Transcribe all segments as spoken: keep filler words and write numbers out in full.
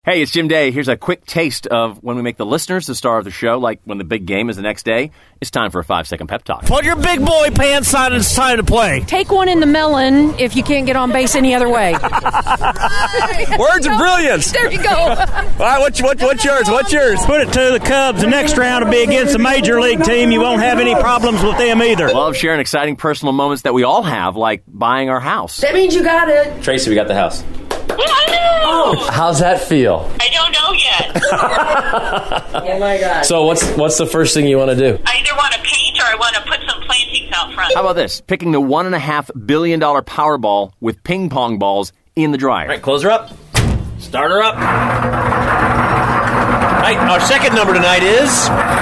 Hey, it's Jim Day. Here's a quick taste of when we make the listeners the star of the show, like when the big game is the next day. It's time for a five-second pep talk. Put your big boy pants on and it's time to play. Take one in the melon if you can't get on base any other way. Words of brilliance. There you go. All right, what's, what, what's yours? What's yours? Put it to the Cubs. The next round will be against a major league team. You won't have any problems with them either. Love sharing exciting personal moments that we all have, like buying our house. That means you got it. Tracy, we got the house. Oh. How's that feel? I don't know yet. Oh, my God. So what's what's the first thing you want to do? I either want to paint or I want to put some plantings out front. How about this? Picking the one and a half billion dollar Powerball with ping pong balls in the dryer. All right, close her up. Start her up. All right, our second number tonight is...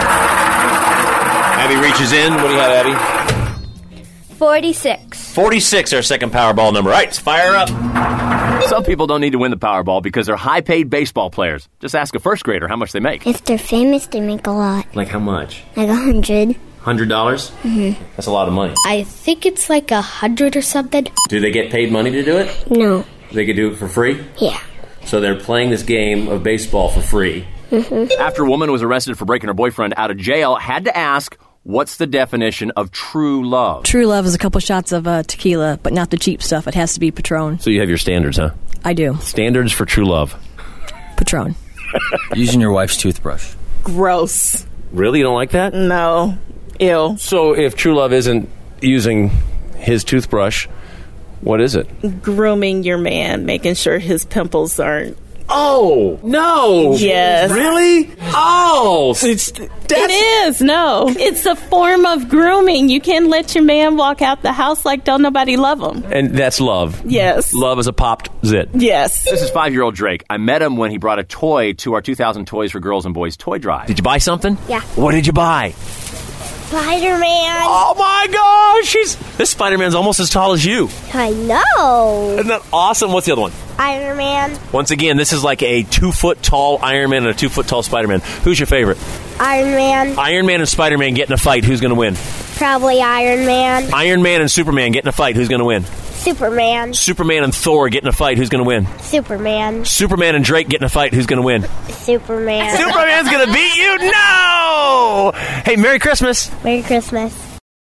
Abby reaches in. What do you have, Abby? forty-six. forty-six, our second Powerball number. All right, let's fire her up. Some people don't need to win the Powerball because they're high-paid baseball players. Just ask a first grader how much they make. If they're famous, they make a lot. Like how much? Like a hundred. one hundred dollars? Mm-hmm. That's a lot of money. I think it's like a hundred or something. Do they get paid money to do it? No. They could do it for free? Yeah. So they're playing this game of baseball for free. Mm-hmm. After a woman was arrested for breaking her boyfriend out of jail, had to ask, what's the definition of true love? True love is a couple shots of uh, tequila, but not the cheap stuff. It has to be Patron. So you have your standards, huh? I do. Standards for true love. Patron. Using your wife's toothbrush. Gross. Really? You don't like that? No. Ew. So if true love isn't using his toothbrush, what is it? Grooming your man, making sure his pimples aren't. Oh, no. Yes. Really? Oh. It's, it is. No. It's a form of grooming. You can't let your man walk out the house like don't nobody love him. And that's love. Yes. Love is a popped zit. Yes. This is five-year-old Drake. I met him when he brought a toy to our two thousand Toys for Girls and Boys toy drive. Did you buy something? Yeah. What did you buy? Spider-Man. Oh, my gosh. She's, this Spider-Man's almost as tall as you. I know. Isn't that awesome? What's the other one? Iron Man. Once again, this is like a two-foot-tall Iron Man and a two-foot-tall Spider-Man. Who's your favorite? Iron Man. Iron Man and Spider-Man get in a fight. Who's going to win? Probably Iron Man. Iron Man and Superman get in a fight. Who's going to win? Superman. Superman and Thor get in a fight. Who's going to win? Superman. Superman and Drake get in a fight. Who's going to win? Superman. Superman's going to beat you? No! Hey, Merry Christmas. Merry Christmas.